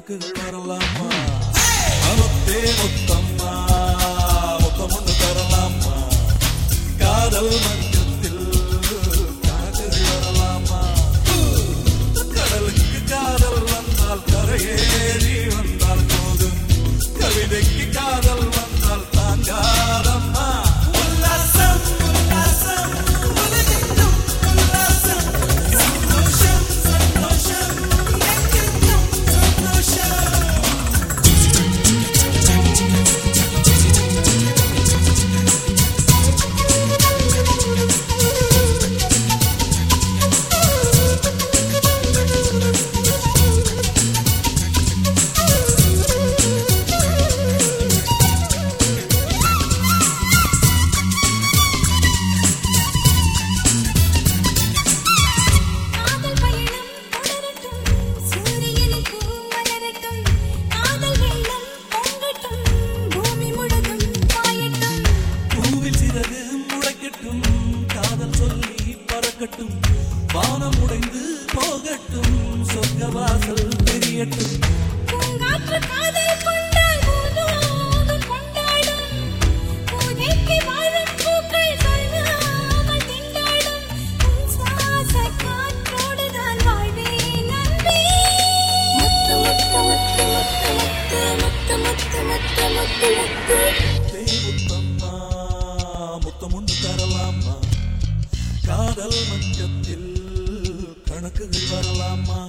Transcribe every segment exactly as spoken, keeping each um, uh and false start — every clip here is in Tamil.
கணக்குகள் வரலாமா? அமுத்தே முத்தம்மா முத்தம் ஒன்று தரலாமா? காதல் மஞ்சத்தில் கணக்குகள் வரலாமா? கடலுக்கு காதல் வந்தால் கரையேறி வந்தால் போதும், கவிதைக்கு காதல் வந்தால் தாங்காதம்மா. உல்லாசம் உல்லாசம் உலகெங்கும் உல்லாசம், சந்தோஷம் சந்தோஷம் எங்கெங்கும் சந்தோஷம். காதல் சொல்லி பறக்கட்டும், வானம் உடைந்து போகட்டும், சொர்க்க வாசல் தெரியட்டும். பூங்காற்று காதல் கொண்டால் பூலோகம் கொண்டாடும், பூஜைக்கு வாழும் பூக்கள் சொல்லாமல் திண்டாடும், உன் சுவாச காற்றோடுதான் வாழ்வேன் நம்பி. முத்து முத்து முத்து முத்து முத்து முத்து முத்து முத்து முத்து தேவத்தம்மா முத்தம் ஒன்று தரலாமா? காதல் மஞ்சத்தில் கணக்குகள் வரலாமா?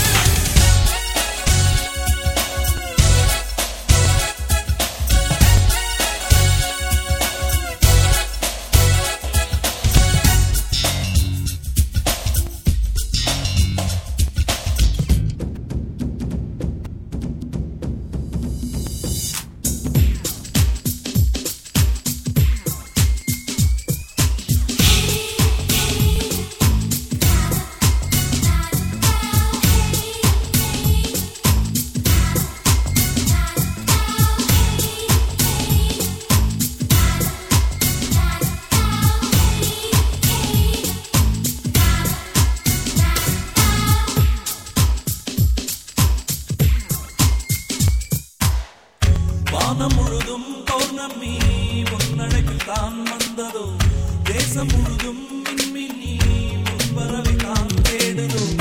வானம் முழுதும் பௌர்ணமி உன்னழைப்பில் தான் வந்ததோ, தேசம் முழுதும் மின்மினி உன் வரவை தான் தேடுதோ.